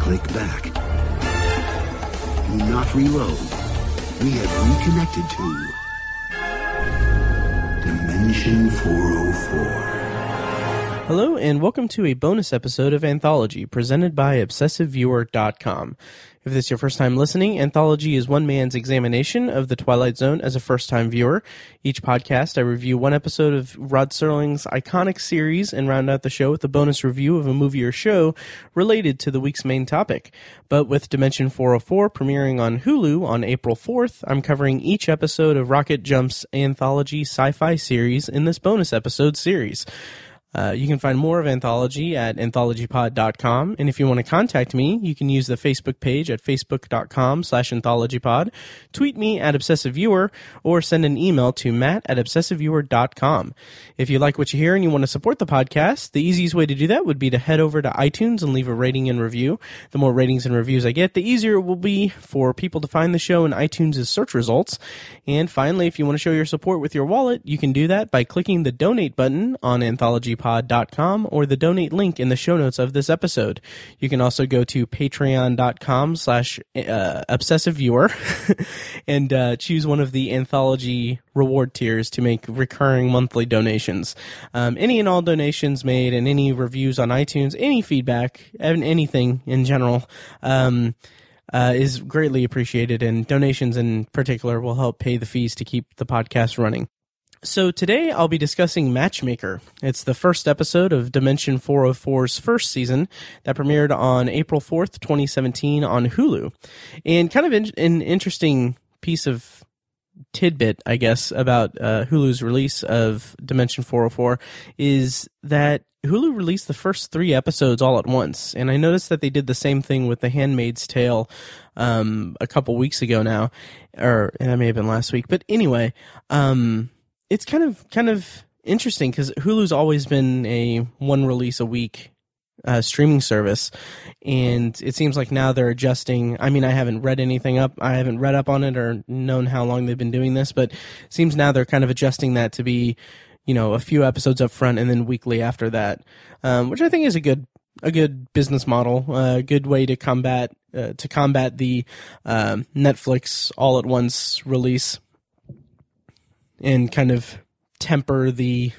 Click back. Do not reload. We have reconnected to Dimension 404. Hello, and welcome to a bonus episode of Anthology, presented by ObsessiveViewer.com. If this is your first time listening, Anthology is one man's examination of The Twilight Zone as a first-time viewer. Each podcast, I review one episode of Rod Serling's iconic series and round out the show with a bonus review of a movie or show related to the week's main topic. But with Dimension 404 premiering on Hulu on April 4th, I'm covering each episode of Rocket Jump's Anthology sci-fi series in this bonus episode series. You can find more of Anthology at anthologypod.com, and if you want to contact me, you can use the Facebook page at facebook.com/anthologypod, tweet me at obsessiveviewer, or send an email to matt@obsessiveviewer.com. If you like what you hear and you want to support the podcast, the easiest way to do that would be to head over to iTunes and leave a rating and review. The more ratings and reviews I get, the easier it will be for people to find the show in iTunes' search results. And finally, if you want to show your support with your wallet, you can do that by clicking the donate button on anthologypod.com or the donate link in the show notes of this episode. You can also go to patreon.com/obsessiveviewer and choose one of the Anthology reward tiers to make recurring monthly donations. Any and all donations made and any reviews on iTunes, any feedback, and anything in general is greatly appreciated, and donations in particular will help pay the fees to keep the podcast running. So today I'll be discussing Matchmaker. It's the first episode of Dimension 404's first season that premiered on April 4th, 2017 on Hulu. And kind of an interesting piece of tidbit, I guess, about Hulu's release of Dimension 404 is that Hulu released the first 3 episodes all at once. And I noticed that they did the same thing with The Handmaid's Tale a couple weeks ago now, or that may have been last week. But anyway, it's kind of interesting because Hulu's always been a one release a week streaming service, and it seems like now they're adjusting. I mean, I haven't read up on it or known how long they've been doing this, but it seems now they're kind of adjusting that to be, a few episodes up front and then weekly after that, which I think is a good business model, a good way to combat the Netflix all at once release, and kind of temper to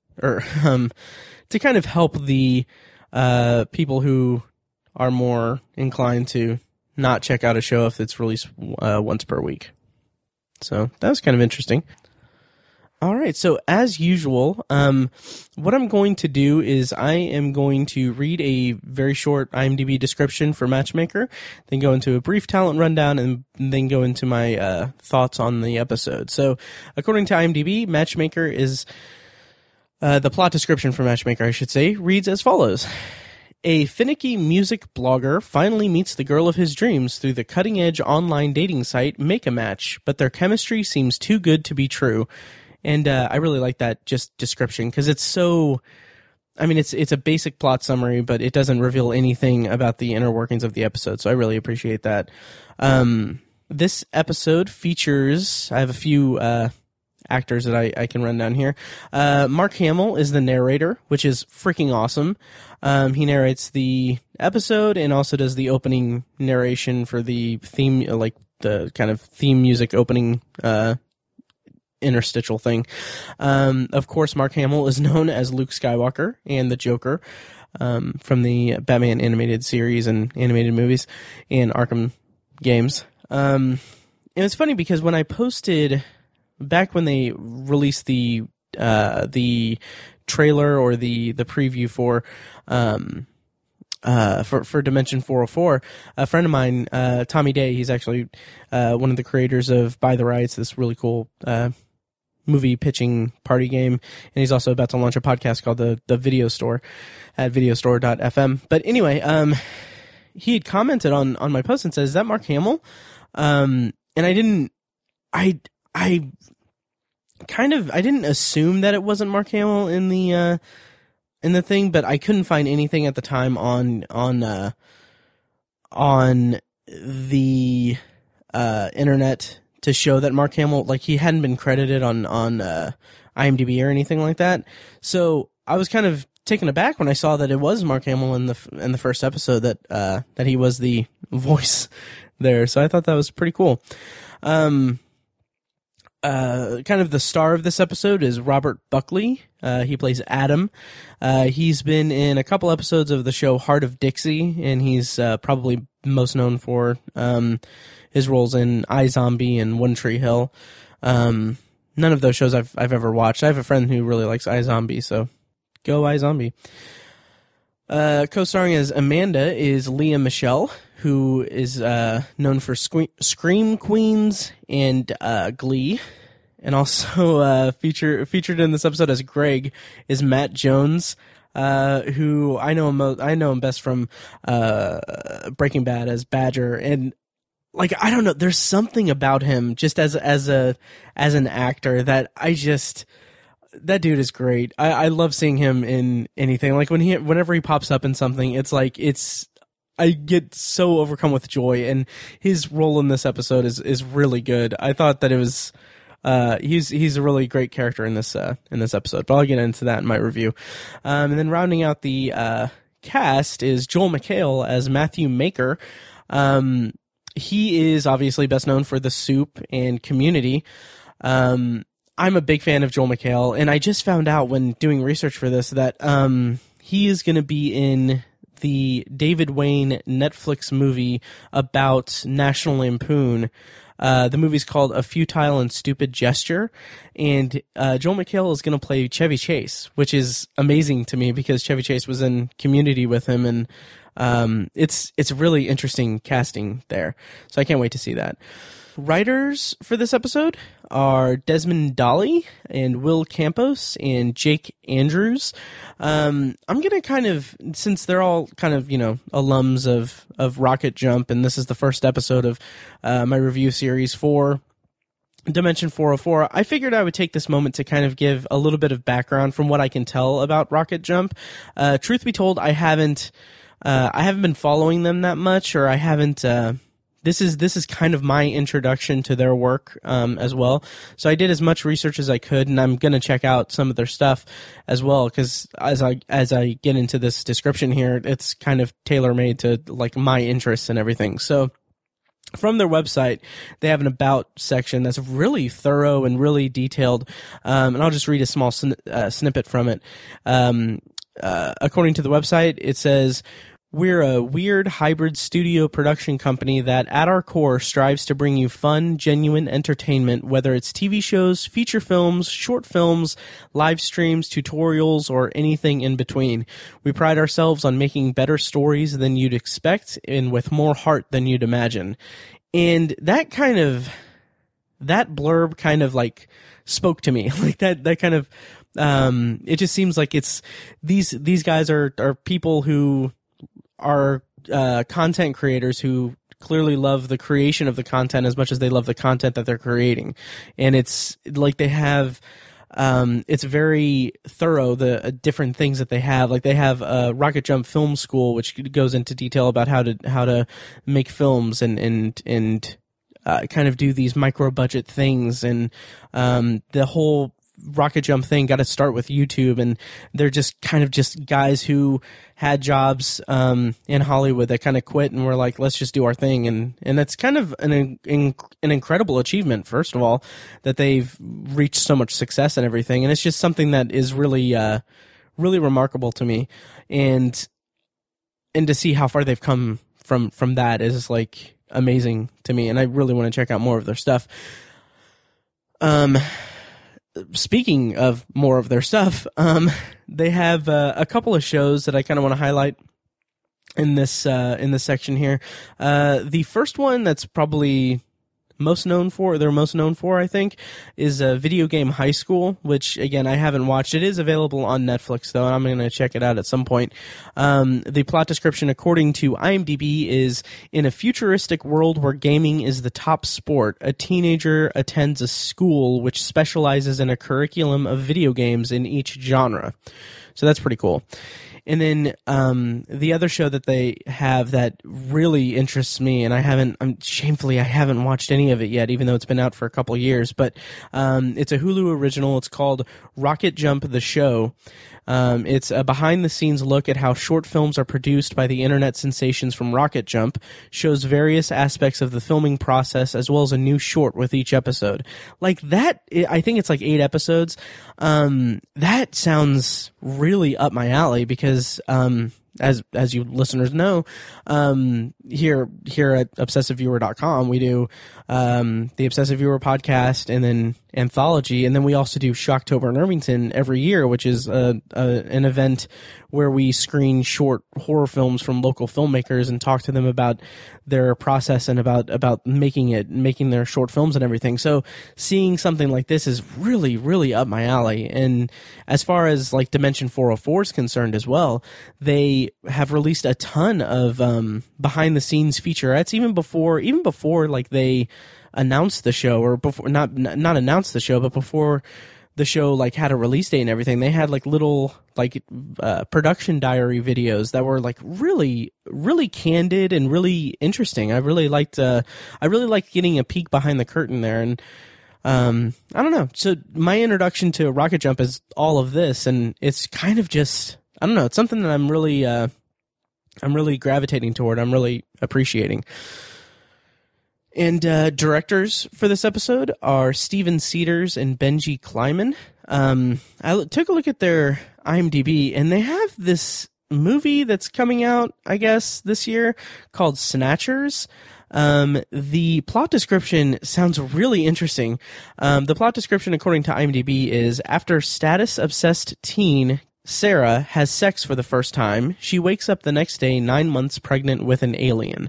kind of help the people who are more inclined to not check out a show if it's released once per week. So that was kind of interesting. All right, so as usual, what I'm going to do is I am going to read a very short IMDb description for Matchmaker, then go into a brief talent rundown, and then go into my thoughts on the episode. So, according to IMDb, Matchmaker is the plot description for Matchmaker, I should say, reads as follows. A finicky music blogger finally meets the girl of his dreams through the cutting-edge online dating site Make a Match, but their chemistry seems too good to be true. And I really like that just description because it's so, I mean, it's a basic plot summary, but it doesn't reveal anything about the inner workings of the episode, so I really appreciate that. This episode features, I have a few actors that I can run down here. Mark Hamill is the narrator, which is freaking awesome. He narrates the episode and also does the opening narration for the theme, like the kind of theme music opening interstitial thing. Of course, Mark Hamill is known as Luke Skywalker and the Joker from the Batman animated series and animated movies and Arkham games. And it's funny because when I posted back when they released the trailer or the preview for Dimension 404, a friend of mine, Tommy Day, he's actually one of the creators of Buy the Rights, this really cool movie pitching party game, and he's also about to launch a podcast called the Video Store at videostore.fm. But anyway, he had commented on my post and says, "Is that Mark Hamill?" And I didn't assume that it wasn't Mark Hamill in the thing, but I couldn't find anything at the time on the internet to show that Mark Hamill, like, he hadn't been credited on IMDb or anything like that. So I was kind of taken aback when I saw that it was Mark Hamill in the first episode, that he was the voice there. So I thought that was pretty cool. Kind of the star of this episode is Robert Buckley. He plays Adam. He's been in a couple episodes of the show Heart of Dixie, and he's probably most known for his roles in iZombie and One Tree Hill. None of those shows I've ever watched. I have a friend who really likes iZombie, so go iZombie. Co-starring as Amanda is Leah Michelle, who is known for Scream Queens and Glee. And also featured in this episode as Greg is Matt Jones, who I know him best from Breaking Bad as Badger. And like, I don't know, there's something about him just as an actor that that dude is great. I love seeing him in anything. Like whenever he pops up in something, it's like I get so overcome with joy, and his role in this episode is really good. I thought that it was he's a really great character in this episode, but I'll get into that in my review. And then rounding out the cast is Joel McHale as Matthew Maker. He is obviously best known for The Soup and Community. I'm a big fan of Joel McHale, and I just found out when doing research for this that he is going to be in the David Wayne Netflix movie about National Lampoon. The movie's called A Futile and Stupid Gesture, and Joel McHale is going to play Chevy Chase, which is amazing to me because Chevy Chase was in Community with him, and it's really interesting casting there. So I can't wait to see that. Writers for this episode are Desmond Dolly and Will Campos and Jake Andrews. I'm going to kind of, since they're all kind of, alums of Rocket Jump, and this is the first episode of my review series for Dimension 404, I figured I would take this moment to kind of give a little bit of background from what I can tell about Rocket Jump. Truth be told, I haven't been following them that much, or I haven't, This is kind of my introduction to their work as well. So I did as much research as I could, and I'm going to check out some of their stuff as well, because as I get into this description here, it's kind of tailor-made to like my interests and everything. So from their website, they have an About section that's really thorough and really detailed, and I'll just read a small snippet from it. According to the website, it says, "We're a weird hybrid studio production company that, at our core, strives to bring you fun, genuine entertainment, whether it's TV shows, feature films, short films, live streams, tutorials, or anything in between. We pride ourselves on making better stories than you'd expect and with more heart than you'd imagine." And that blurb kind of like spoke to me. Like that kind of, it just seems like it's, these guys are people who are content creators who clearly love the creation of the content as much as they love the content that they're creating. And it's like they have, it's very thorough, the different things that they have. Like they have a Rocket Jump Film School, which goes into detail about how to make films and kind of do these micro budget things. And the whole Rocket Jump thing got to start with YouTube, and they're just kind of just guys who had jobs in Hollywood that kind of quit and were like, let's just do our thing. And that's kind of an incredible achievement, first of all, that they've reached so much success and everything. And it's just something that is really really remarkable to me, and to see how far they've come from that is like amazing to me, and I really want to check out more of their stuff. Speaking of more of their stuff, they have a couple of shows that I kind of want to highlight in this section here. The first one that's probably they're most known for, I think, is Video Game High School, which, again, I haven't watched. It is available on Netflix, though, and I'm going to check it out at some point. The plot description, according to IMDb, is: in a futuristic world where gaming is the top sport, a teenager attends a school which specializes in a curriculum of video games in each genre. So that's pretty cool. And then the other show that they have that really interests me, and I haven't watched any of it yet, even though it's been out for a couple of years, but it's a Hulu original. It's called Rocket Jump the Show. It's a behind-the-scenes look at how short films are produced by the internet sensations from Rocket Jump, shows various aspects of the filming process, as well as a new short with each episode. Like that, I think it's like 8 episodes. That sounds really up my alley because, as you listeners know, here at ObsessiveViewer.com, we do the Obsessive Viewer podcast and then Anthology, and then we also do Shocktober in Irvington every year, which is an event where we screen short horror films from local filmmakers and talk to them about their process and about making their short films and everything. So seeing something like this is really, really up my alley. And as far as like Dimension 404 is concerned as well, they have released a ton of behind the scenes featurettes even before like they announced the show, or before not announced the show, but before the show like had a release date and everything. They had like little like production diary videos that were like really, really candid and really interesting. I really liked getting a peek behind the curtain there. And I don't know. So my introduction to Rocket Jump is all of this, and it's kind of just, I don't know, it's something that I'm really gravitating toward. I'm really appreciating. And directors for this episode are Steven Cedars and Benji Kleiman. I took a look at their IMDb, and they have this movie that's coming out, I guess, this year called Snatchers. The plot description sounds really interesting. The plot description, according to IMDb, is after status-obsessed teen Sarah has sex for the first time, she wakes up the next day 9 months pregnant with an alien.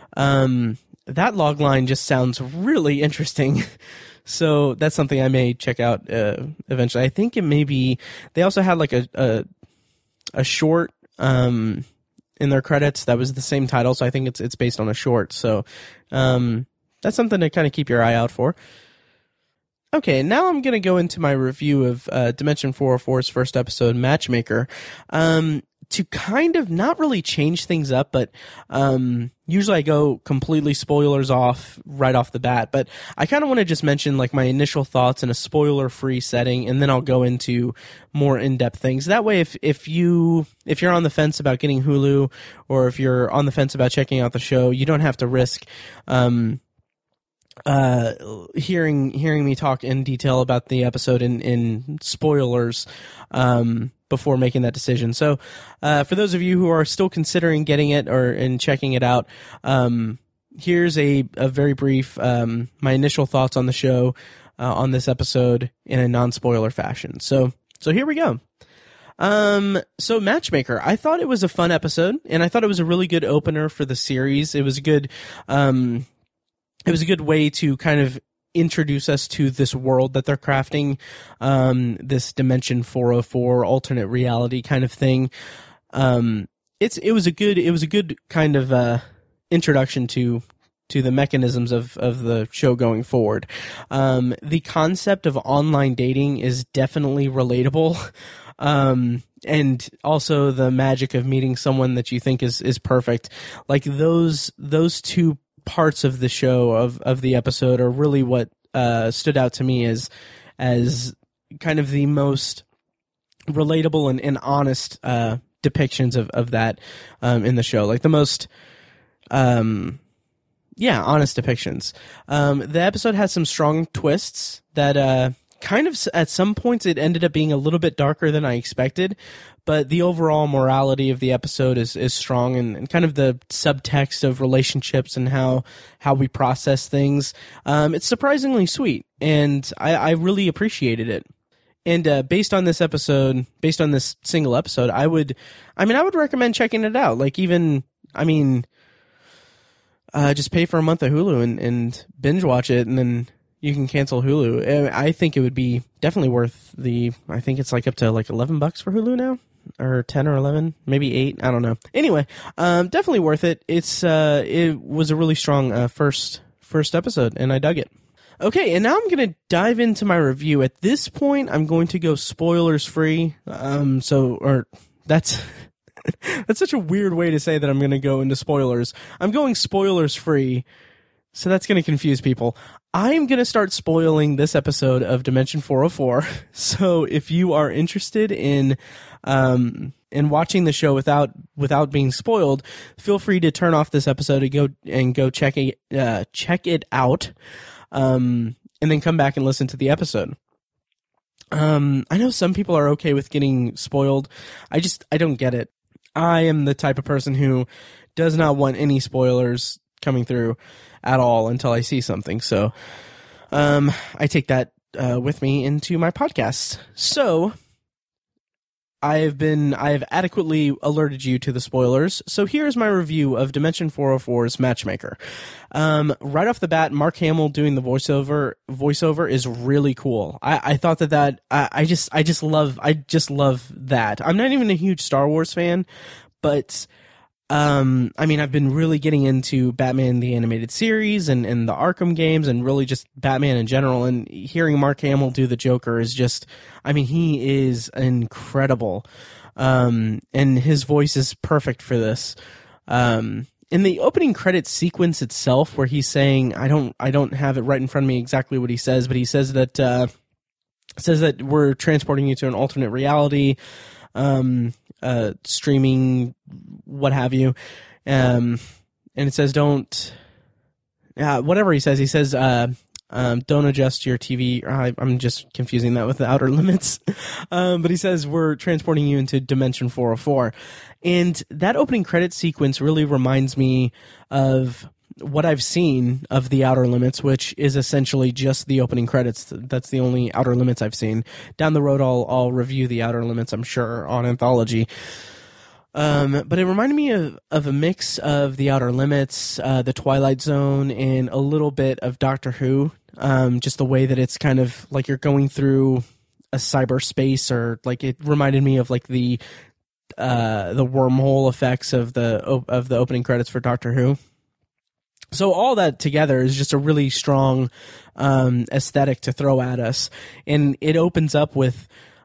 That logline just sounds really interesting. So that's something I may check out eventually. I think it may be, they also had like a short in their credits that was the same title, so I think it's based on a short. So that's something to kind of keep your eye out for. Okay, now I'm going to go into my review of Dimension 404's first episode, Matchmaker. To kind of not really change things up, but usually I go completely spoilers off right off the bat. But I kind of want to just mention like my initial thoughts in a spoiler-free setting, and then I'll go into more in-depth things. That way, if you're on the fence about getting Hulu, or if you're on the fence about checking out the show, you don't have to risk hearing me talk in detail about the episode in spoilers before making that decision. So for those of you who are still considering getting it and checking it out, here's a very brief my initial thoughts on the show on this episode in a non-spoiler fashion. So here we go. So Matchmaker, I thought it was a fun episode, and I thought it was a really good opener for the series. It was a good way to kind of introduce us to this world that they're crafting, this Dimension 404 alternate reality kind of thing. It was a good kind of introduction to the mechanisms of the show going forward. The concept of online dating is definitely relatable. And also the magic of meeting someone that you think is perfect. Like those two parts of the show of the episode are really what stood out to me as kind of the most relatable and honest depictions of that in the show, like the most honest depictions. The episode has some strong twists that kind of at some points it ended up being a little bit darker than I expected, but the overall morality of the episode is strong, and kind of the subtext of relationships and how we process things. It's surprisingly sweet, and I really appreciated it. And based on this single episode, I would recommend checking it out. Like just pay for a month of Hulu and binge watch it, and then you can cancel Hulu. I think it would be definitely worth I think it's like up to like $11 for Hulu now, or 10 or 11, maybe 8. I don't know. Anyway, definitely worth it. It was a really strong first episode, and I dug it. Okay, and now I'm going to dive into my review. At this point, I'm going to go spoilers free. That's That's such a weird way to say that I'm going to go into spoilers. I'm going spoilers free, so that's going to confuse people. I'm going to start spoiling this episode of Dimension 404. So if you are interested in watching the show without being spoiled, feel free to turn off this episode and go check it out, and then come back and listen to the episode. I know some people are okay with getting spoiled. I don't get it. I am the type of person who does not want any spoilers coming through at all until I see something. So, I take that with me into my podcast. So, I have adequately alerted you to the spoilers. So here's my review of Dimension 404's Matchmaker. Right off the bat, Mark Hamill doing the voiceover is really cool. I thought that I just love that. I'm not even a huge Star Wars fan, but I mean, I've been really getting into Batman the Animated Series and the Arkham games and really just Batman in general, and hearing Mark Hamill do the Joker is just, I mean, he is incredible. And his voice is perfect for this. In the opening credits sequence itself, where he's saying, I don't have it right in front of me exactly what he says, but he says that we're transporting you to an alternate reality, streaming, what have you, and it says whatever he says, don't adjust your TV. I'm just confusing that with the Outer Limits, but he says we're transporting you into Dimension 404, and that opening credit sequence really reminds me of what I've seen of the Outer Limits, which is essentially just the opening credits. That's the only Outer Limits I've seen. Down the road, I'll review the Outer Limits, I'm sure, on Anthology. But it reminded me of a mix of the Outer Limits, the Twilight Zone, and a little bit of Doctor Who. Just the way that it's kind of like you're going through a cyberspace, or like it reminded me of like the wormhole effects of the opening credits for Doctor Who. So all that together is just a really strong aesthetic to throw at us, and it opens up with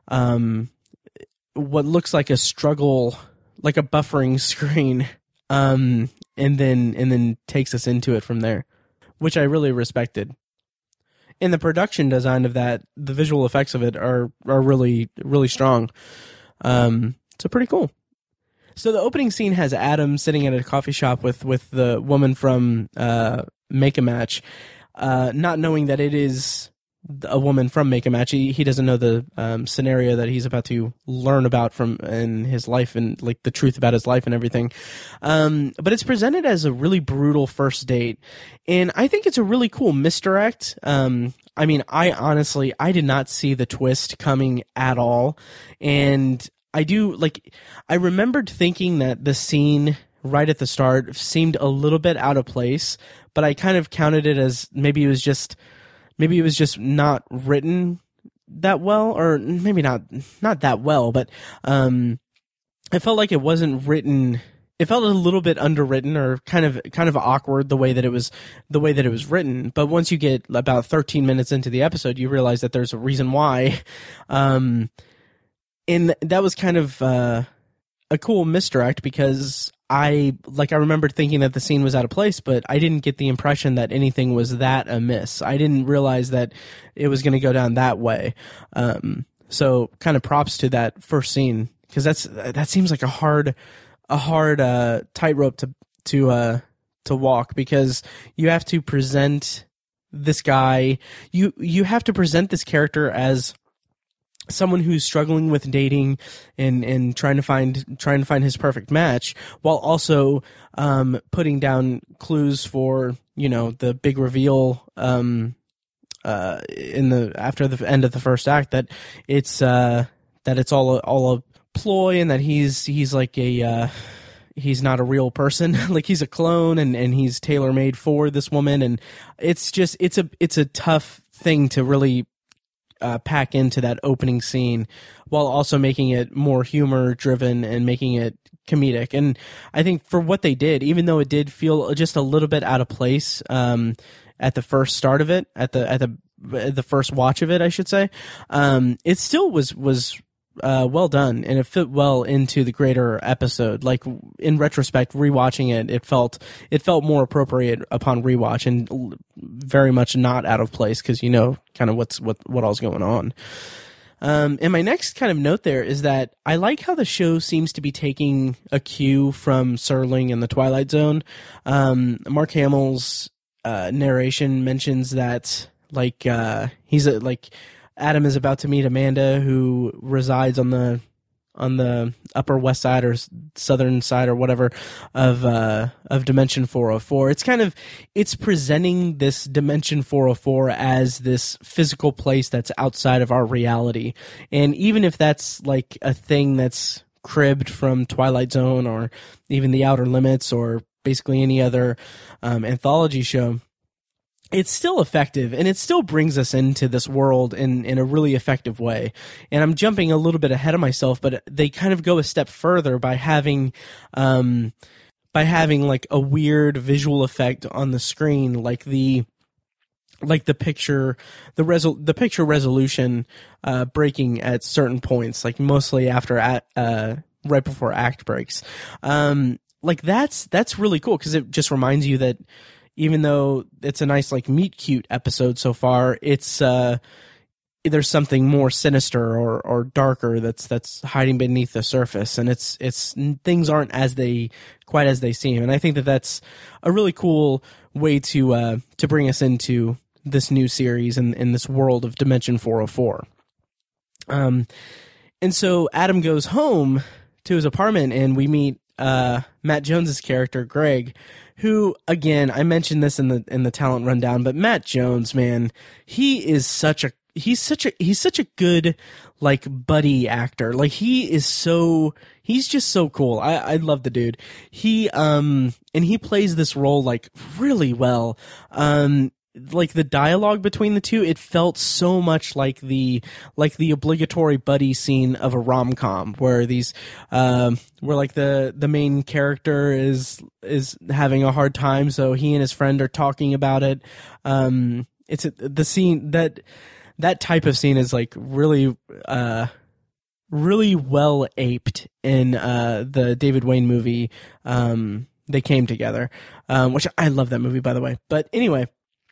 what looks like a struggle, like a buffering screen, and then takes us into it from there, which I really respected. And the production design of that, the visual effects of it are really, really strong. So pretty cool. So the opening scene has Adam sitting at a coffee shop with the woman from Make a Match, not knowing that it is a woman from Make a Match. He doesn't know the scenario that he's about to learn about from in his life, and like the truth about his life and everything. But it's presented as a really brutal first date, and I think it's a really cool misdirect. I mean, I did not see the twist coming at all, and I remembered thinking that the scene right at the start seemed a little bit out of place, but I kind of counted it as maybe it was just not written that well, or maybe not that well, but I felt like it wasn't written. It felt a little bit underwritten, or kind of awkward the way that it was written. But once you get about 13 minutes into the episode, you realize that there's a reason why. And that was kind of a cool misdirect, because I remembered thinking that the scene was out of place, but I didn't get the impression that anything was that amiss. I didn't realize that it was going to go down that way. So kind of props to that first scene, because that seems like a hard tightrope to walk, because you have to present this guy, you have to present this character as someone who's struggling with dating and trying to find his perfect match, while also putting down clues for, you know, the big reveal after the end of the first act, that it's all a ploy, and that he's like he's not a real person. Like, he's a clone, and he's tailor-made for this woman, and it's a tough thing to really pack into that opening scene, while also making it more humor driven and making it comedic. And I think for what they did, even though it did feel just a little bit out of place at the first start of it, at the first watch of it, I should say, it still was well done, and it fit well into the greater episode. Like, in retrospect, rewatching it, it felt more appropriate upon rewatch, and very much not out of place, because you know kind of what all's going on. And my next kind of note there is that I like how the show seems to be taking a cue from Serling and the Twilight Zone. Mark Hamill's narration mentions that Adam is about to meet Amanda, who resides on the Upper West Side or Southern Side or whatever of Dimension 404. It's presenting this Dimension 404 as this physical place that's outside of our reality, and even if that's like a thing that's cribbed from Twilight Zone or even The Outer Limits or basically any other anthology show, it's still effective, and it still brings us into this world in a really effective way. And I'm jumping a little bit ahead of myself, but they kind of go a step further by having like a weird visual effect on the screen, like the picture resolution breaking at certain points, like mostly after right before act breaks. Like that's really cool, because it just reminds you that even though it's a nice like meet cute episode so far, it's there's something more sinister or darker that's hiding beneath the surface, and it's things aren't quite as they seem. And I think that that's a really cool way to bring us into this new series and in this world of Dimension 404. And so Adam goes home to his apartment, and we meet Matt Jones's character Greg, who, again, I mentioned this in the talent rundown, but Matt Jones, man, he's such a good like buddy actor. Like he's just so cool. I love the dude. And he plays this role like really well. Like the dialogue between the two, it felt so much like the obligatory buddy scene of a rom-com, where where like the main character is having a hard time, so he and his friend are talking about it. The scene that type of scene is like really really well aped in the David Wayne movie, They Came Together, which I love that movie, by the way. But anyway,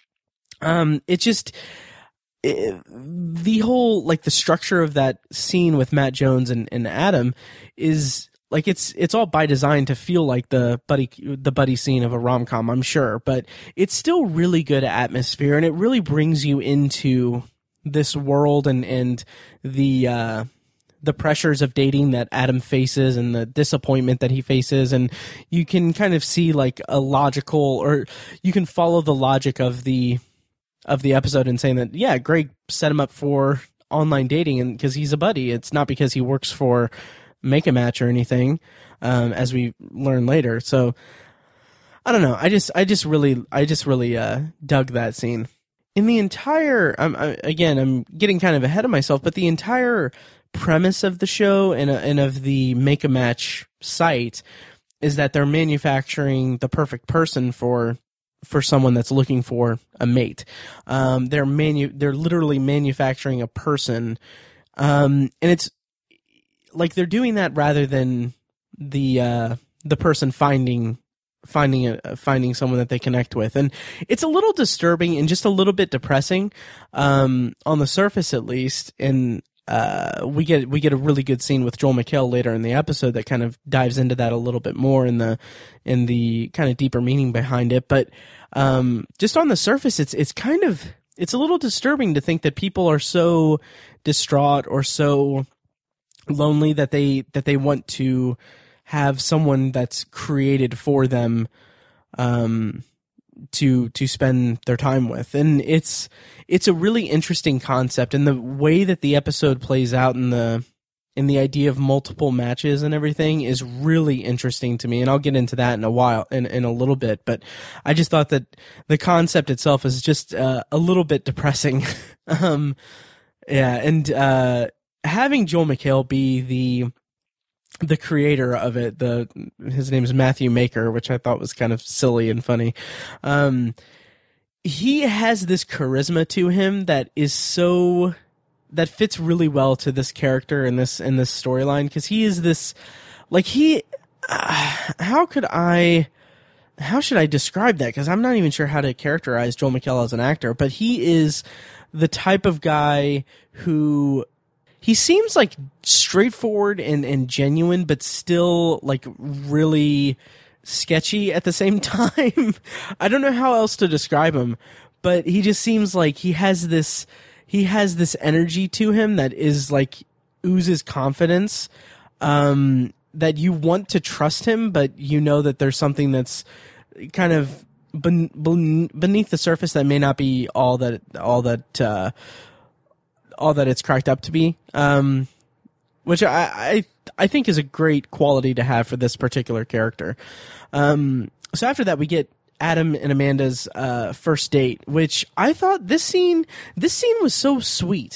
the whole like the structure of that scene with Matt Jones and Adam is like it's all by design to feel like the buddy scene of a rom-com, I'm sure, but it's still really good atmosphere, and it really brings you into this world and the pressures of dating that Adam faces and the disappointment that he faces, and you can kind of see like a logical, or you can follow the logic of the episode and saying that, yeah, Greg set him up for online dating, and because he's a buddy, it's not because he works for Make a Match or anything, as we learn later. So I don't know. I just really dug that scene. In the entire, I'm getting kind of ahead of myself, but the entire premise of the show and of the Make a Match site is that they're manufacturing the perfect person for someone that's looking for a mate. They're literally manufacturing a person, and it's like they're doing that rather than the person finding someone that they connect with. And it's a little disturbing and just a little bit depressing, on the surface at least. And we get a really good scene with Joel McHale later in the episode that kind of dives into that a little bit more in the kind of deeper meaning behind it. But just on the surface, it's a little disturbing to think that people are so distraught or so lonely that they want to have someone that's created for them to spend their time with. And it's a really interesting concept, and the way that the episode plays out in the idea of multiple matches and everything is really interesting to me, and I'll get into that in a little bit. But I just thought that the concept itself is just a little bit depressing. And having Joel McHale be the creator of it, his name is Matthew Maker, which I thought was kind of silly and funny. He has this charisma to him that is so that fits really well to this character in this storyline, because he is this, like, how should I describe that? Because I'm not even sure how to characterize Joel McHale as an actor, but he is the type of guy who, he seems like straightforward and genuine, but still like really sketchy at the same time. I don't know how else to describe him, but he just seems like he has this energy to him that is like oozes confidence, that you want to trust him, but you know that there's something that's kind of beneath the surface that may not be all that it's cracked up to be. Which I think is a great quality to have for this particular character. So after that, we get Adam and Amanda's first date, which I thought this scene was so sweet.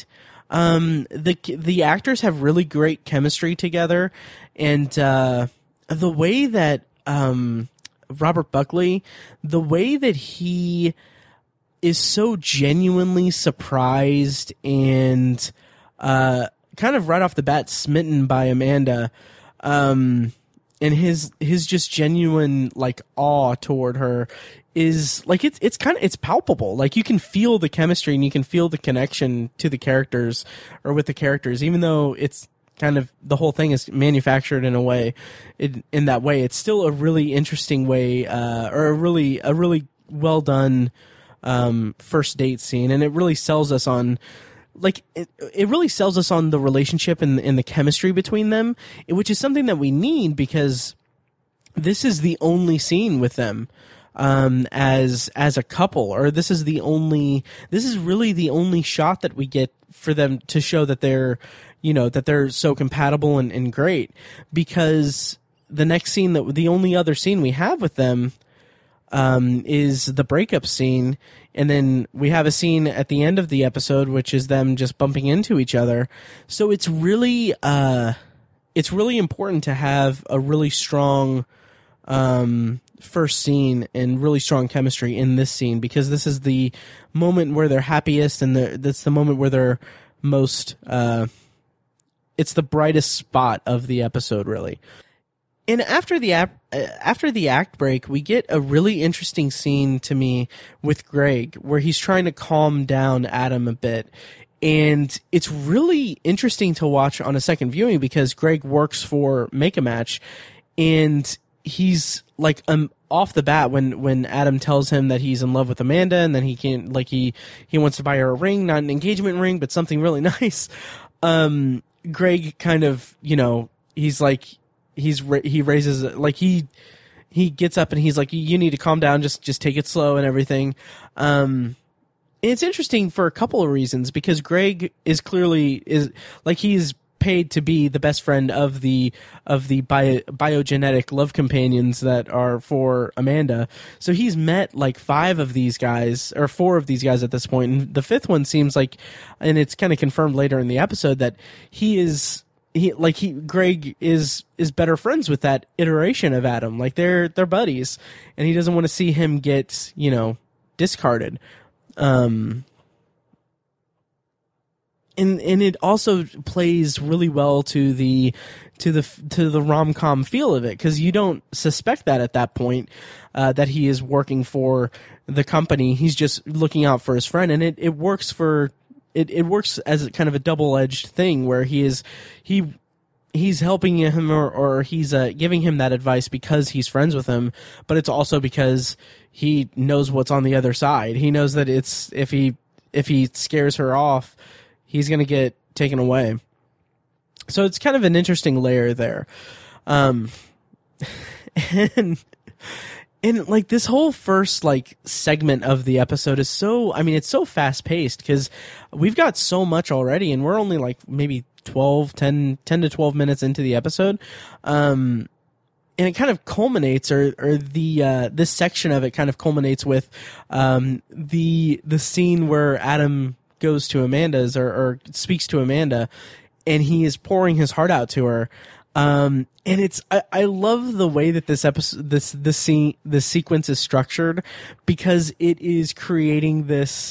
The actors have really great chemistry together, and the way that Robert Buckley, the way that he is so genuinely surprised and kind of right off the bat smitten by Amanda, and his just genuine like awe toward her is like it's palpable. Like you can feel the chemistry and you can feel the connection to the characters or with the characters, even though it's kind of the whole thing is manufactured in a way. In that way, it's still a really interesting way, or a really well done first date scene, and it really sells us on. Like it really sells us on the relationship and the chemistry between them, which is something that we need, because this is the only scene with them as a couple, or this is really the only shot that we get for them to show that they're so compatible and great. Because the next scene, the only other scene we have with them is the breakup scene. And then we have a scene at the end of the episode, which is them just bumping into each other. So it's really important to have a really strong first scene and really strong chemistry in this scene, because this is the moment where they're happiest, and that's the moment where they're most. It's the brightest spot of the episode, really. And after the act break, we get a really interesting scene to me with Greg, where he's trying to calm down Adam a bit. And it's really interesting to watch on a second viewing, because Greg works for Make a Match, and he's like off the bat when Adam tells him that he's in love with Amanda, and then he wants to buy her a ring, not an engagement ring, but something really nice. Greg kind of, he's like. He raises, like, he gets up and he's like, you need to calm down, just take it slow and everything. And it's interesting for a couple of reasons, because Greg is he's paid to be the best friend of the biogenetic love companions that are for Amanda. So he's met like 4 of these guys at this point. And the 5th one seems like, and it's kind of confirmed later in the episode, that Greg is better friends with that iteration of Adam. Like they're buddies, and he doesn't want to see him get, discarded. And it also plays really well to the rom-com feel of it, because you don't suspect that at that point, that he is working for the company. He's just looking out for his friend, and it works for. It works as kind of a double-edged thing, where he's helping him or he's giving him that advice because he's friends with him, but it's also because he knows what's on the other side. He knows that if he scares her off, he's going to get taken away. So it's kind of an interesting layer there. And like this whole first like segment of the episode is it's so fast paced, because we've got so much already, and we're only like maybe 10 to 12 minutes into the episode. And it kind of culminates, or this section of it kind of culminates with the scene where Adam goes to Amanda's or speaks to Amanda, and he is pouring his heart out to her. And I love the way that this episode, this sequence is structured, because it is creating this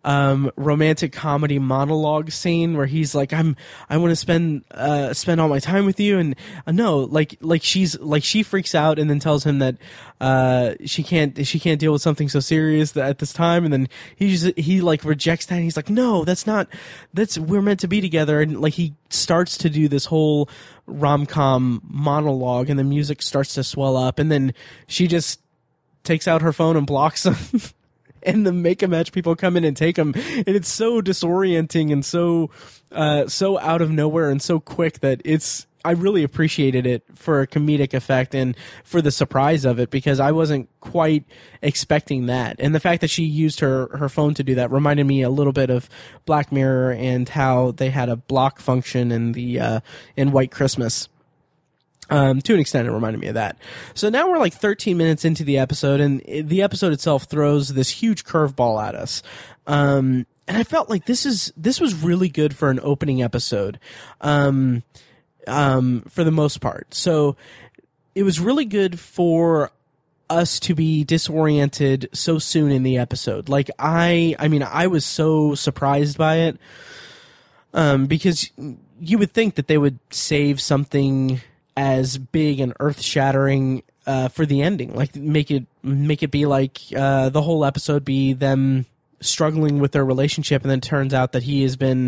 romantic comedy monologue scene where he's like, I want to spend all my time with you, and no, like she freaks out and then tells him that she can't deal with something so serious at this time, and then he like rejects that, and he's like, no, we're meant to be together, and like he starts to do this whole rom-com monologue, and the music starts to swell up, and then she just takes out her phone and blocks him. And the Make-A-Match people come in and take him, and it's so disorienting and so out of nowhere and so quick that I really appreciated it for a comedic effect and for the surprise of it, because I wasn't quite expecting that. And the fact that she used her phone to do that reminded me a little bit of Black Mirror and how they had a block function in White Christmas. To an extent, it reminded me of that. So now we're like 13 minutes into the episode, and the episode itself throws this huge curveball at us. And I felt like this was really good for an opening episode, for the most part. So it was really good for us to be disoriented so soon in the episode. Like I was so surprised by it, because you would think that they would save something as big and earth-shattering for the ending, like make it be like the whole episode be them struggling with their relationship, and then it turns out that he has been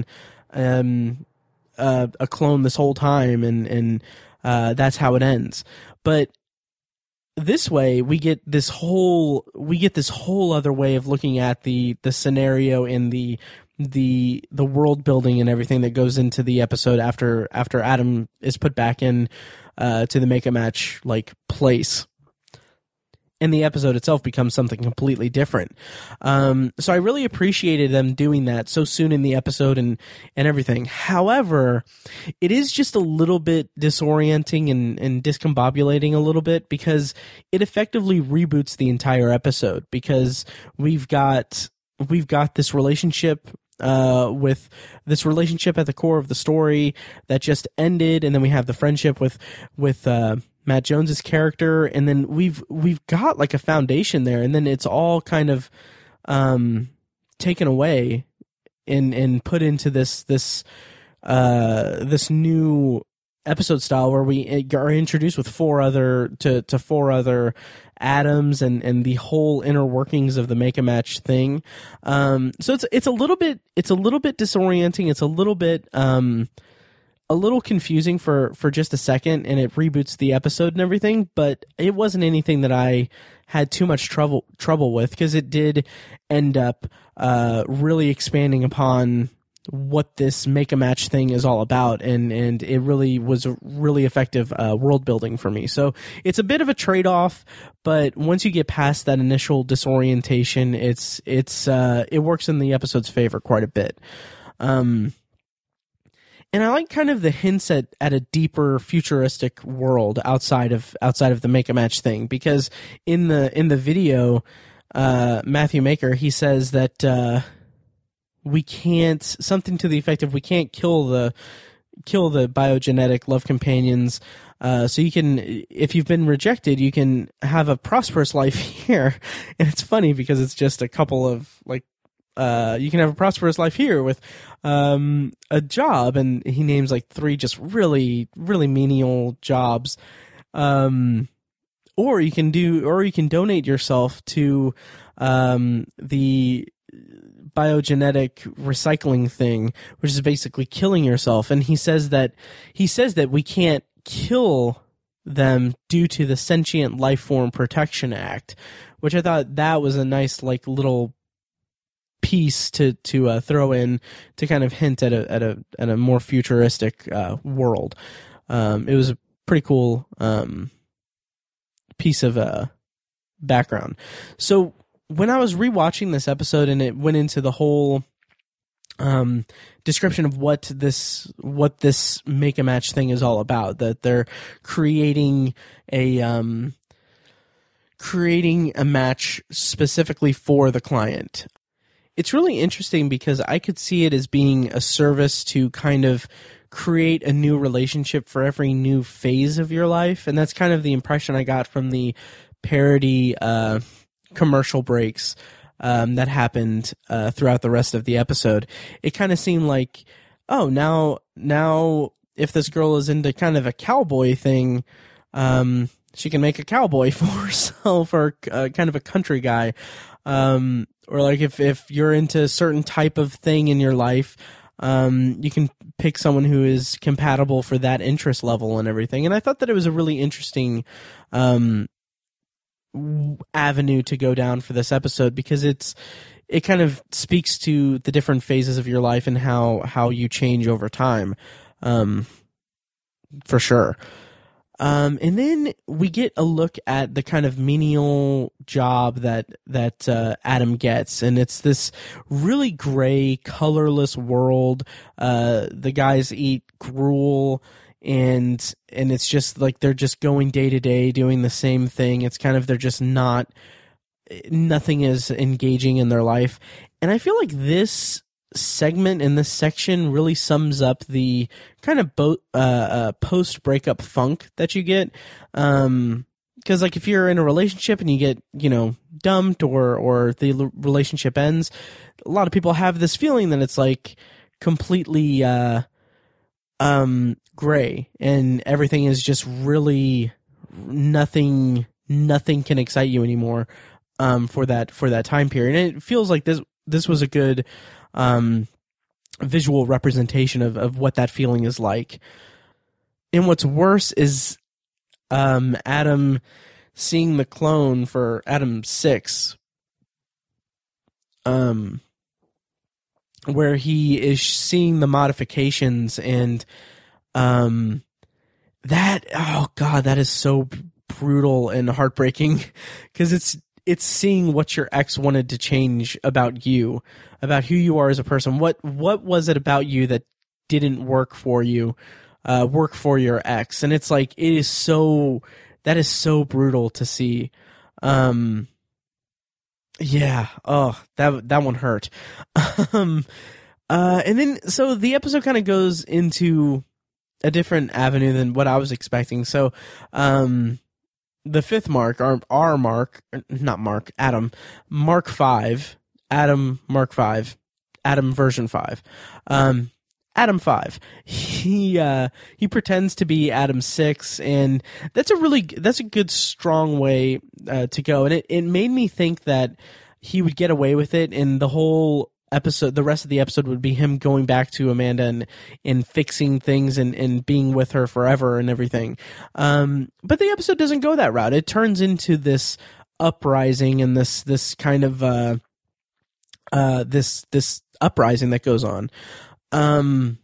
a clone this whole time, and that's how it ends. But this way, we get this whole other way of looking at the scenario and the world building and everything that goes into the episode after Adam is put back in to the Make-A-Match like place, and the episode itself becomes something completely different. So I really appreciated them doing that so soon in the episode and everything. However, it is just a little bit disorienting and discombobulating a little bit, because it effectively reboots the entire episode, because we've got this relationship with this relationship at the core of the story that just ended, and then we have the friendship with Matt Jones's character, and then we've got like a foundation there, and then it's all kind of taken away and put into this new episode style where we are introduced with four other Adams and the whole inner workings of the Make-A-Match thing. So it's a little bit disorienting. It's a little confusing for just a second, and it reboots the episode and everything, but it wasn't anything that I had too much trouble with, because it did end up really expanding upon what this Make-A-Match thing is all about, and it really was a really effective world building for me. So it's a bit of a trade-off, but once you get past that initial disorientation, it works in the episode's favor quite a bit. And I like kind of the hints at a deeper futuristic world outside of the Make-A-Match thing, because in the video, Matthew Maker, he says that we can't, something to the effect of, we can't kill the biogenetic love companions. So you can, if you've been rejected, you can have a prosperous life here. And it's funny because it's just a couple of like, you can have a prosperous life here with a job, and he names like 3 just really, really menial jobs. Or you can donate yourself to the biogenetic recycling thing, which is basically killing yourself. And he says that we can't kill them due to the Sentient Life Form Protection Act, which I thought that was a nice like little piece to throw in to kind of hint at a more futuristic world. It was a pretty cool piece of background. So when I was rewatching this episode and it went into the whole description of what this Make-A-Match thing is all about, that they're creating a match specifically for the client. It's really interesting because I could see it as being a service to kind of create a new relationship for every new phase of your life, and that's kind of the impression I got from the parody commercial breaks that happened throughout the rest of the episode. It kind of seemed like, oh, now if this girl is into kind of a cowboy thing, she can make a cowboy for herself, or kind of a country guy, or like if you're into a certain type of thing in your life, you can pick someone who is compatible for that interest level and everything. And I thought that it was a really interesting avenue to go down for this episode, because it kind of speaks to the different phases of your life and how you change over time, for sure. And then we get a look at the kind of menial job that Adam gets, and it's this really gray, colorless world. The guys eat gruel, and it's just like they're just going day to day doing the same thing. It's kind of, they're just nothing is engaging in their life. And I feel like this segment in this section really sums up the kind of post breakup funk that you get, because like if you're in a relationship and you get dumped or the relationship ends, a lot of people have this feeling that it's like completely gray, and everything is just really nothing can excite you anymore for that time period. And it feels like this was a good visual representation of what that feeling is like. And what's worse is Adam seeing the clone for Adam 6, where he is seeing the modifications, and that is so brutal and heartbreaking, because it's seeing what your ex wanted to change about you, about who you are as a person. What was it about you that didn't work for you, work for your ex? And it's like, that is so brutal to see. Yeah. Oh, that one hurt. And then, so the episode kind of goes into a different avenue than what I was expecting. So, the fifth mark, our mark, not Mark, Adam, Mark 5, Adam Mark 5, Adam version 5, Adam 5. He pretends to be Adam 6, and that's a good strong way to go. And it made me think that he would get away with it, and the whole episode, the rest of the episode would be him going back to Amanda and fixing things and being with her forever and everything. But the episode doesn't go that route. It turns into this uprising and this kind of this uprising that goes on. And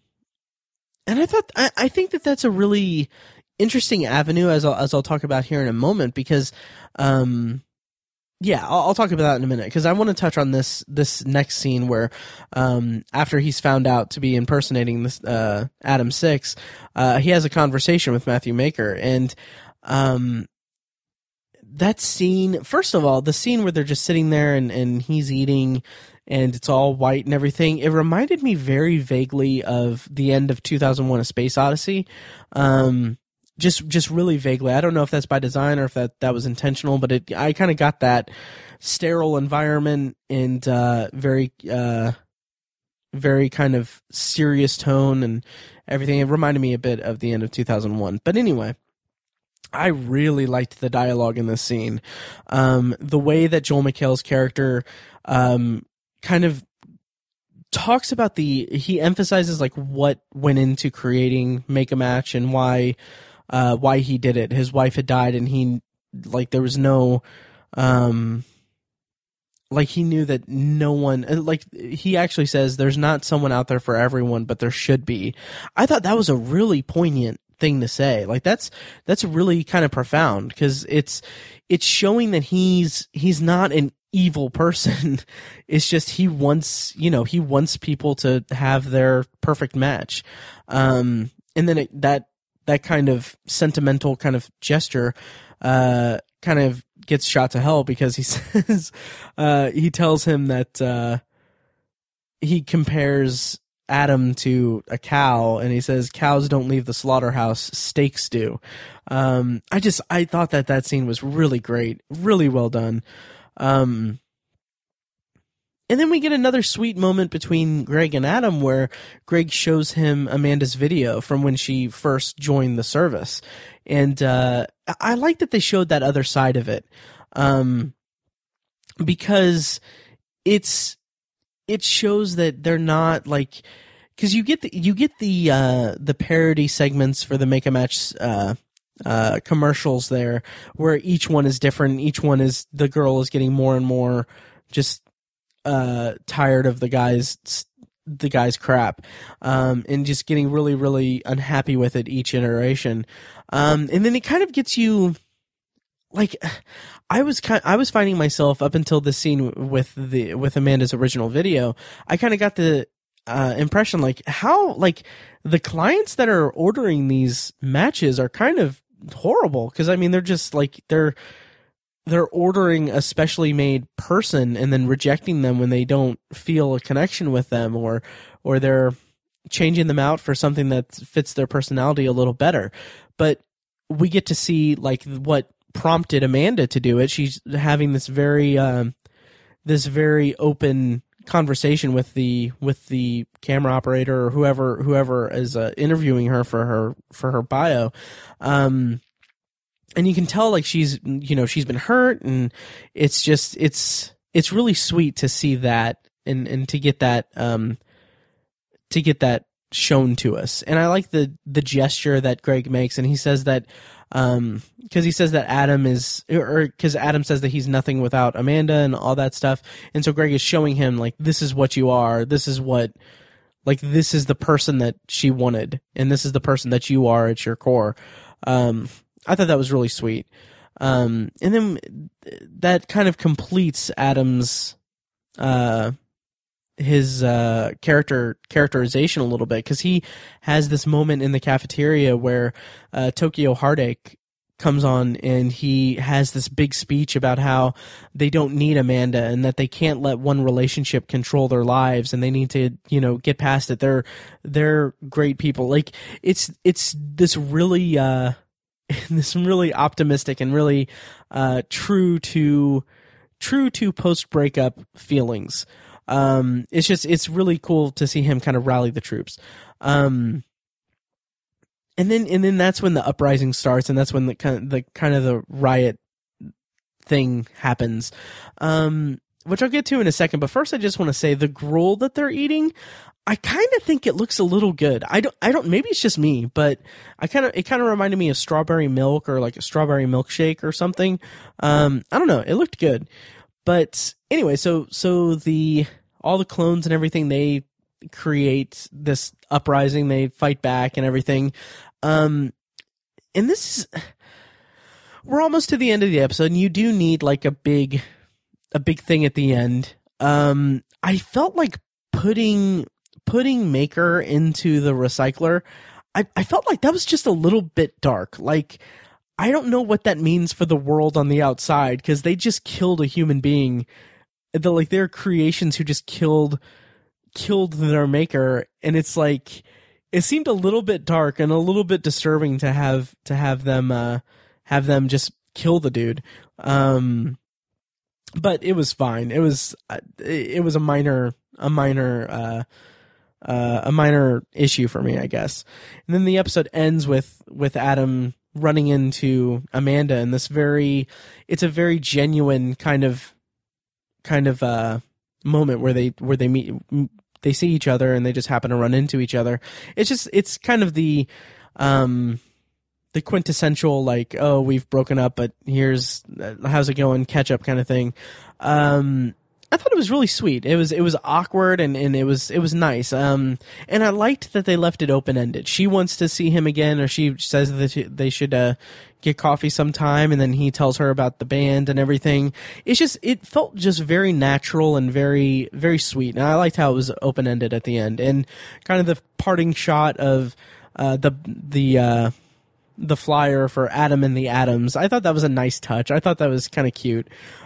I think that that's a really interesting avenue, as I'll talk about here in a moment, because yeah, I'll talk about that in a minute, because I want to touch on this next scene where, after he's found out to be impersonating this Adam 6, he has a conversation with Matthew Maker, and that scene, first of all, the scene where they're just sitting there and he's eating, and it's all white and everything, it reminded me very vaguely of the end of 2001: A Space Odyssey. Just really vaguely. I don't know if that's by design or if that was intentional, but I kind of got that sterile environment and very kind of serious tone and everything. It reminded me a bit of the end of 2001. But anyway, I really liked the dialogue in this scene. The way that Joel McHale's character kind of talks about he emphasizes like what went into creating Make a Match and why he did it. His wife had died, and there was no, he knew that no one, he actually says there's not someone out there for everyone, but there should be. I thought that was a really poignant thing to say. Like that's really kind of profound, because it's showing that he's not an evil person. It's just he wants people to have their perfect match. And then that kind of sentimental kind of gesture kind of gets shot to hell, because he says he tells him that he compares Adam to a cow, and he says cows don't leave the slaughterhouse, steaks do. I thought that scene was really great, really well done. And then we get another sweet moment between Greg and Adam where Greg shows him Amanda's video from when she first joined the service. And I like that they showed that other side of it, because it shows that they're not like, because you get the parody segments for the Make a Match commercials there, where each one is different. Each one is, the girl is getting more and more just tired of the guy's crap, and just getting really, really unhappy with it each iteration. And then it kind of gets you, like, I was finding myself up until the scene with Amanda's original video, I kind of got the impression like how, like, the clients that are ordering these matches are kind of horrible, because I mean they're just like they're ordering a specially made person and then rejecting them when they don't feel a connection with them, or they're changing them out for something that fits their personality a little better. But we get to see like what prompted Amanda to do it. She's having this very open conversation with the camera operator or whoever is interviewing her for her bio, and you can tell like she's been hurt, and it's just it's really sweet to see that and to get that shown to us. And I like the gesture that Greg makes, and he says that because he says that Adam is, or because Adam says that he's nothing without Amanda and all that stuff, and so Greg is showing him like, this is what you are, this is the person that she wanted, and this is the person that you are at your core. I thought that was really sweet, and then that kind of completes Adam's his characterization a little bit, because he has this moment in the cafeteria where Tokyo Heartache comes on, and he has this big speech about how they don't need Amanda, and that they can't let one relationship control their lives, and they need to, get past it. They're great people. Like, it's this really optimistic and really true to post breakup feelings. It's really cool to see him kind of rally the troops. And then that's when the uprising starts, and that's when the kind of the riot thing happens. Which I'll get to in a second, but first I just want to say the gruel that they're eating, I kind of think it looks a little good. I don't, maybe it's just me, but it kind of reminded me of strawberry milk, or like a strawberry milkshake or something. I don't know. It looked good. But anyway, so all the clones and everything, they create this uprising, they fight back and everything. And we're almost to the end of the episode, and you do need like a big thing at the end. I felt like putting Maker into the recycler, I felt like that was just a little bit dark. Like, I don't know what that means for the world on the outside, because they just killed a human being. They're creations who just killed their maker, and it's like, it seemed a little bit dark and a little bit disturbing to have them just kill the dude. But it was fine. It was a minor issue for me, I guess. And then the episode ends with Adam running into Amanda in this it's a very genuine kind of moment where they meet, they see each other, and they just happen to run into each other. It's kind of the quintessential, like, oh, we've broken up, but here's how's it going, catch up kind of thing. I thought it was really sweet. It was awkward, and it was nice. And I liked that they left it open ended. She wants to see him again, or she says that they should get coffee sometime, and then he tells her about the band and everything. It felt just very natural and very, very sweet. And I liked how it was open ended at the end, and kind of the parting shot of the flyer for Adam and the Atoms. I thought that was a nice touch. I thought that was kind of cute.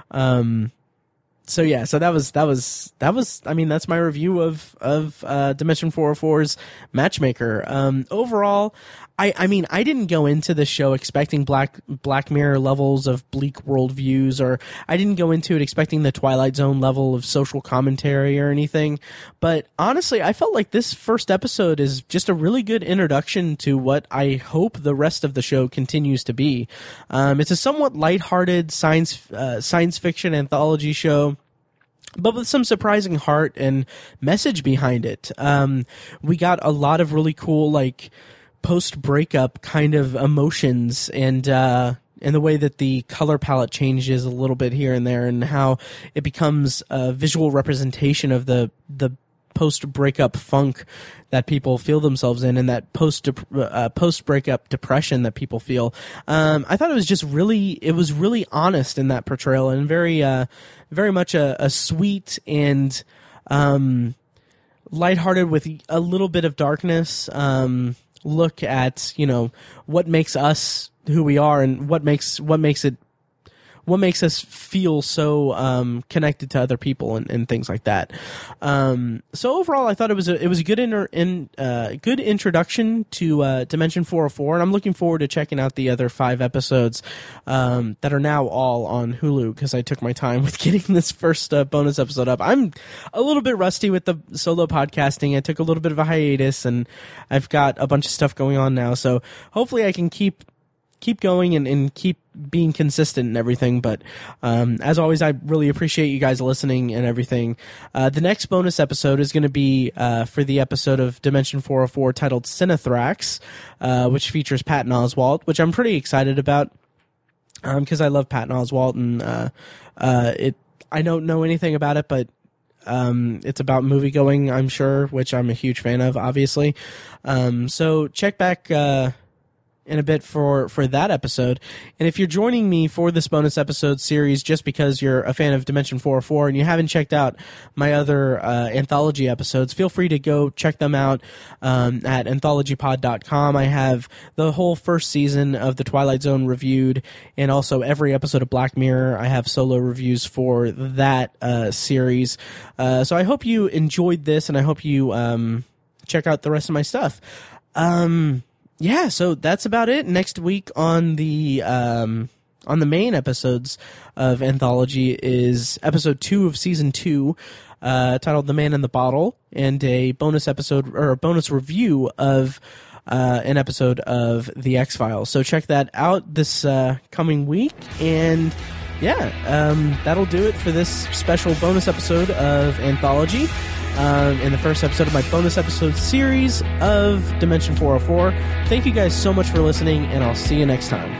So that was, I mean, that's my review of Dimension 404's Matchmaker. Overall, I mean, I didn't go into the show expecting Black Mirror levels of bleak worldviews, or I didn't go into it expecting the Twilight Zone level of social commentary or anything. But honestly, I felt like this first episode is just a really good introduction to what I hope the rest of the show continues to be. It's a somewhat lighthearted science fiction anthology show, but with some surprising heart and message behind it. We got a lot of really cool, like, post-breakup kind of emotions, and the way that the color palette changes a little bit here and there, and how it becomes a visual representation of the post-breakup funk that people feel themselves in, and that post-breakup depression that people feel. I thought it was really honest in that portrayal, and very much a sweet and lighthearted with a little bit of darkness look at, what makes us who we are, and what makes us feel so connected to other people and things like that. So overall, I thought it was a good introduction to Dimension 404, and I'm looking forward to checking out the other 5 episodes that are now all on Hulu, because I took my time with getting this first bonus episode up. I'm a little bit rusty with the solo podcasting. I took a little bit of a hiatus, and I've got a bunch of stuff going on now, so hopefully I can keep going and keep being consistent and everything. But as always, I really appreciate you guys listening and everything. The next bonus episode is going to be for the episode of Dimension 404 titled Cinethrax, which features Patton Oswalt, which I'm pretty excited about because I love Patton Oswalt, and I don't know anything about it, but it's about movie going, I'm sure, which I'm a huge fan of, obviously. So check back in a bit for that episode. And if you're joining me for this bonus episode series just because you're a fan of Dimension 404 and you haven't checked out my other anthology episodes, feel free to go check them out at anthologypod.com. I have the whole first season of The Twilight Zone reviewed, and also every episode of Black Mirror. I have solo reviews for that series. So I hope you enjoyed this, and I hope you check out the rest of my stuff. Yeah, so that's about it. Next week on the main episodes of Anthology is episode 2 of season 2, titled "The Man in the Bottle," and a bonus episode or a bonus review of an episode of The X-Files. So check that out this coming week, and yeah, that'll do it for this special bonus episode of Anthology. In the first episode of my bonus episode series of Dimension 404. Thank you guys so much for listening, and I'll see you next time.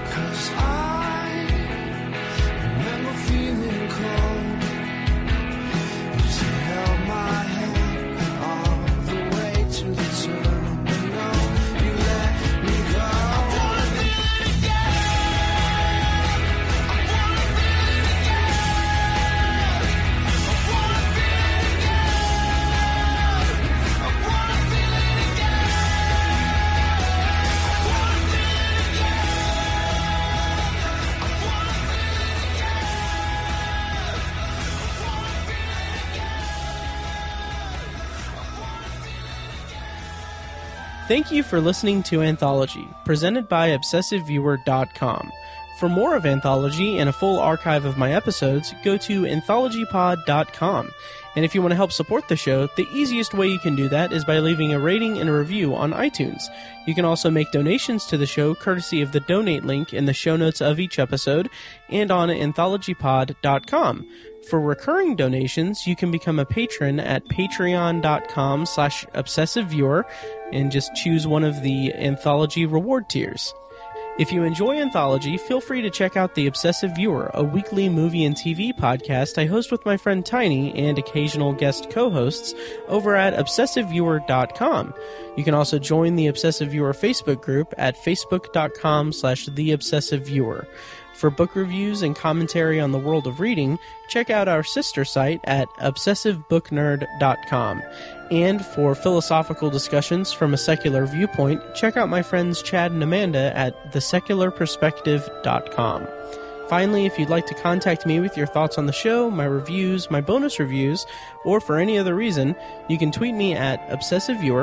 Thank you for listening to Anthology, presented by ObsessiveViewer.com. For more of Anthology and a full archive of my episodes, go to AnthologyPod.com. And if you want to help support the show, the easiest way you can do that is by leaving a rating and a review on iTunes. You can also make donations to the show courtesy of the donate link in the show notes of each episode and on AnthologyPod.com. For recurring donations, you can become a patron at patreon.com/obsessiveviewer and just choose one of the Anthology reward tiers. If you enjoy Anthology, feel free to check out The Obsessive Viewer, a weekly movie and TV podcast I host with my friend Tiny and occasional guest co-hosts over at obsessiveviewer.com. You can also join the Obsessive Viewer Facebook group at facebook.com/theobsessiveviewer. For book reviews and commentary on the world of reading, check out our sister site at obsessivebooknerd.com. And for philosophical discussions from a secular viewpoint, check out my friends Chad and Amanda at thesecularperspective.com. Finally, if you'd like to contact me with your thoughts on the show, my reviews, my bonus reviews, or for any other reason, you can tweet me at obsessiveviewer,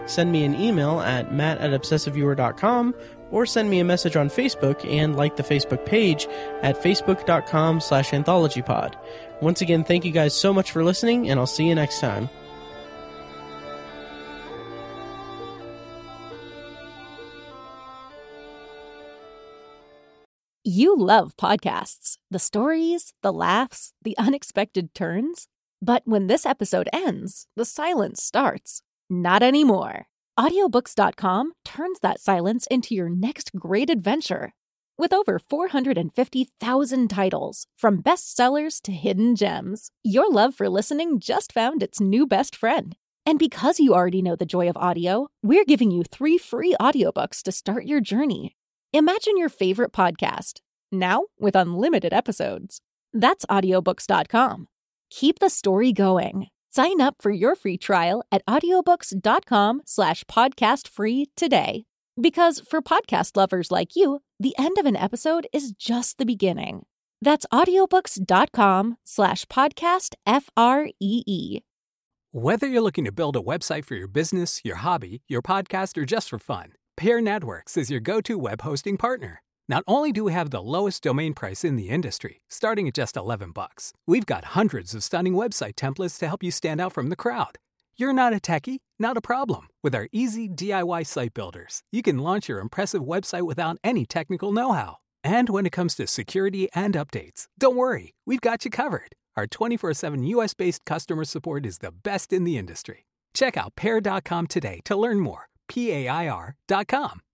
send me an email at matt@obsessiveviewer.com, or send me a message on Facebook and like the Facebook page at facebook.com/anthologypod. Once again, thank you guys so much for listening, and I'll see you next time. You love podcasts, the stories, the laughs, the unexpected turns. But when this episode ends, the silence starts. Not anymore. Audiobooks.com turns that silence into your next great adventure. With over 450,000 titles, from bestsellers to hidden gems, your love for listening just found its new best friend. And because you already know the joy of audio, we're giving you 3 free audiobooks to start your journey. Imagine your favorite podcast, now with unlimited episodes. That's audiobooks.com. Keep the story going. Sign up for your free trial at audiobooks.com/podcastfree today. Because for podcast lovers like you, the end of an episode is just the beginning. That's audiobooks.com/podcastfree. Whether you're looking to build a website for your business, your hobby, your podcast, or just for fun, Pear Networks is your go-to web hosting partner. Not only do we have the lowest domain price in the industry, starting at just $11, we've got hundreds of stunning website templates to help you stand out from the crowd. You're not a techie? Not a problem. With our easy DIY site builders, you can launch your impressive website without any technical know-how. And when it comes to security and updates, don't worry, we've got you covered. Our 24/7 US-based customer support is the best in the industry. Check out Pear.com today to learn more. PAIR.com.